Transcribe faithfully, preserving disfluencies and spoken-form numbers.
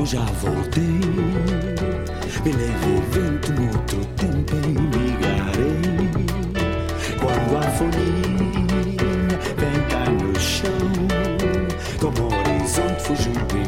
já voltei. Me leve vento no outro tempo e migrarei. Quando a folhinha vem cair no chão, como o horizonte fugiu de